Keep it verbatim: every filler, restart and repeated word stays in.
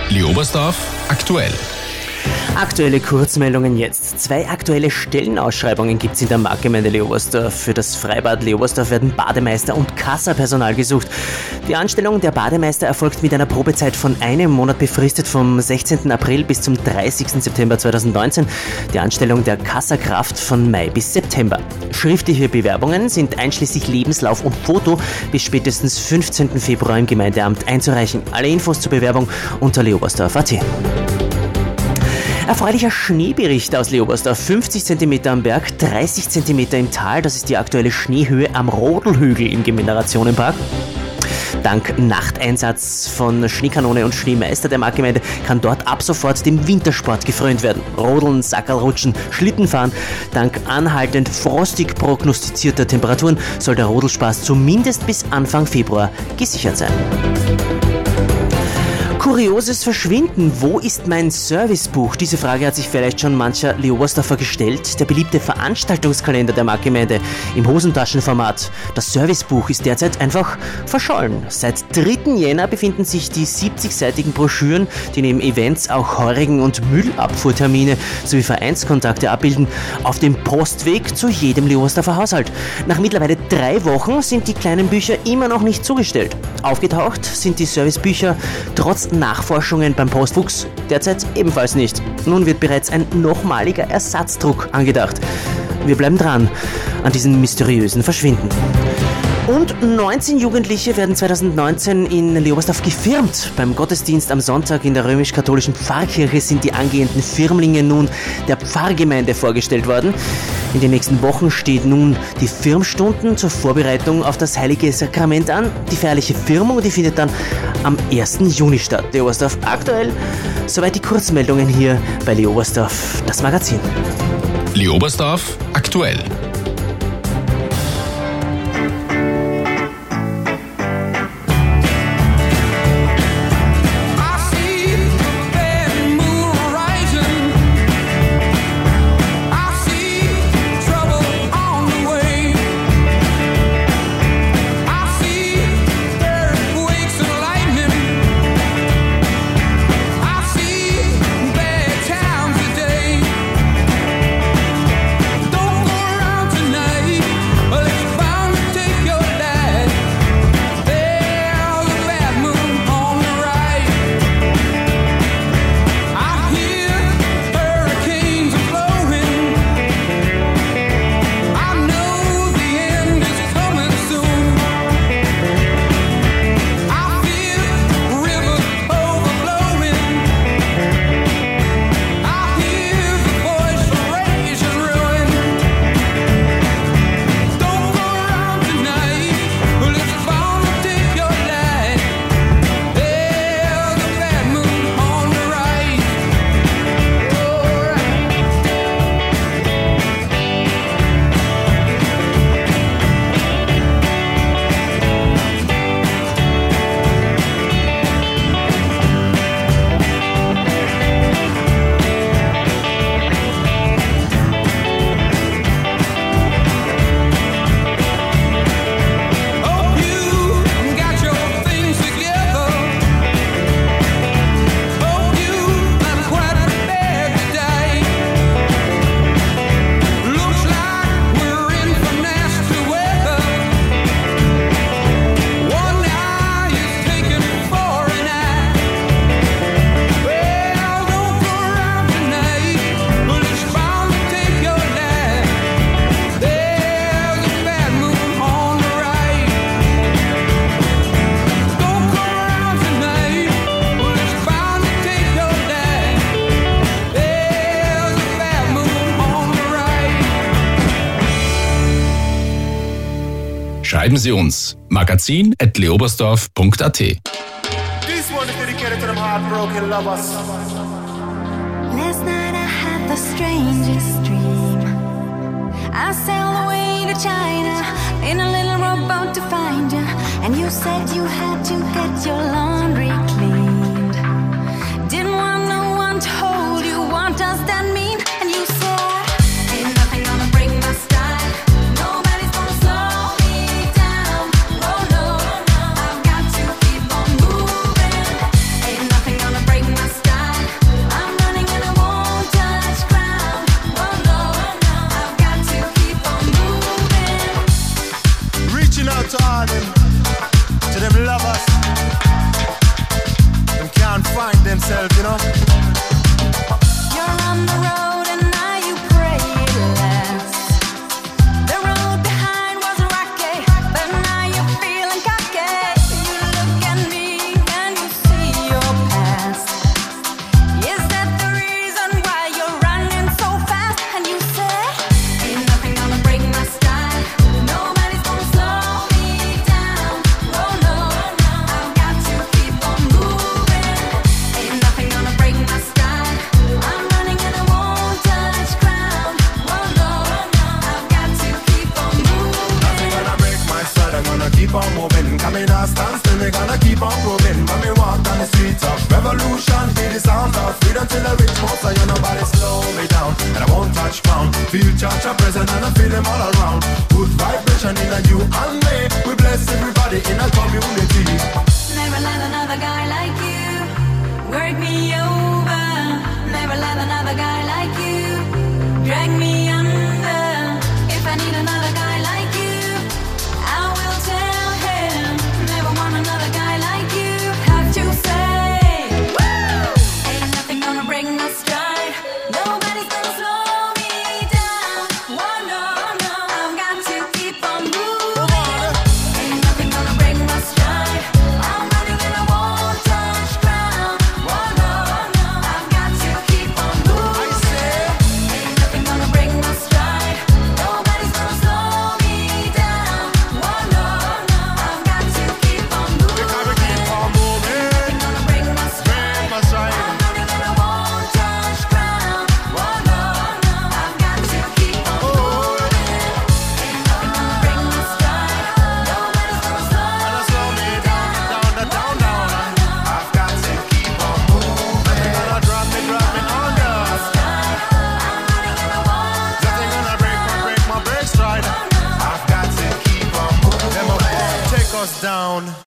Leobersdorf aktuell. Aktuelle Kurzmeldungen jetzt. Zwei aktuelle Stellenausschreibungen gibt es in der Marktgemeinde Leobersdorf. Für das Freibad Leobersdorf werden Bademeister und Kassapersonal gesucht. Die Anstellung der Bademeister erfolgt mit einer Probezeit von einem Monat befristet vom sechzehnten April bis zum dreißigsten September zweitausendneunzehn. Die Anstellung der Kassakraft von Mai bis September. Schriftliche Bewerbungen sind einschließlich Lebenslauf und Foto bis spätestens fünfzehnten Februar im Gemeindeamt einzureichen. Alle Infos zur Bewerbung unter leobersdorf punkt at. Erfreulicher Schneebericht aus Leobersdorf. fünfzig Zentimeter am Berg, dreißig Zentimeter im Tal. Das ist die aktuelle Schneehöhe am Rodelhügel im Generationenpark. Dank Nachteinsatz von Schneekanone und Schneemeister der Marktgemeinde kann dort ab sofort dem Wintersport gefrönt werden. Rodeln, Sackerlrutschen, Schlittenfahren. Dank anhaltend frostig prognostizierter Temperaturen soll der Rodelspaß zumindest bis Anfang Februar gesichert sein. Kurioses Verschwinden. Wo ist mein Servicebuch? Diese Frage hat sich vielleicht schon mancher Leobersdorfer gestellt. Der beliebte Veranstaltungskalender der Marktgemeinde im Hosentaschenformat. Das Servicebuch ist derzeit einfach verschollen. Seit dritten Jänner befinden sich die siebzigseitigen Broschüren, die neben Events auch Heurigen- und Müllabfuhrtermine sowie Vereinskontakte abbilden, auf dem Postweg zu jedem Leobersdorfer Haushalt. Nach mittlerweile drei Wochen sind die kleinen Bücher immer noch nicht zugestellt. Aufgetaucht sind die Servicebücher trotz Nachforschungen beim Postfuchs derzeit ebenfalls nicht. Nun wird bereits ein nochmaliger Ersatzdruck angedacht. Wir bleiben dran an diesem mysteriösen Verschwinden. Und neunzehn Jugendliche werden zweitausendneunzehn in Leobersdorf gefirmt. Beim Gottesdienst am Sonntag in der römisch-katholischen Pfarrkirche sind die angehenden Firmlinge nun der Pfarrgemeinde vorgestellt worden. In den nächsten Wochen steht nun die Firmstunden zur Vorbereitung auf das Heilige Sakrament an. Die feierliche Firmung, die findet dann am ersten Juni statt. Leobersdorf aktuell. Soweit die Kurzmeldungen hier bei Leobersdorf, das Magazin. Leobersdorf aktuell. Schreiben Sie uns magazin at leobersdorf punkt at. This one is dedicated to them heartbroken lovers. Last night I had the strangest dream. I sailed away to China in a little rowboat to find you, and you said you had to get your laundry cleaned. Didn't want no one to hold you. What does that mean? And you said, ain't nothing gonna break my style. Nobody's gonna slow me down. Oh no, I've got to keep on moving. Ain't nothing gonna break my Feel cha-cha present and I feel them all around. Good vibration in a you and me. We bless everybody in a community. Never let another guy like you work me over. Never let another guy like you drag me under. If I need another guy like you, I will tell him. Never want another guy like you. Have to say, woo! Ain't nothing gonna break my stride. Nobody's gonna slow me down. Oh no, no, I've got to keep on moving. Ain't nothing gonna break my stride. I'm running and I won't touch ground. Oh no, no, I've got to keep on moving. Ain't nothing gonna break my stride. Nobody's gonna slow me down. Oh no, no, I've got to keep on moving. Because we keep on moving. Nothing gonna break my stride. Break my stride. I'm running and I won't touch ground. Oh no, no, I've got to keep on moving. Ain't nothing gonna break my stride. Nobody's gonna slow Slow me down, down, down, down, down. I've got to keep on moving. Gonna drop me, drop me under. Nothing gonna break my, break my break stride. I've got to keep on moving. Take us down.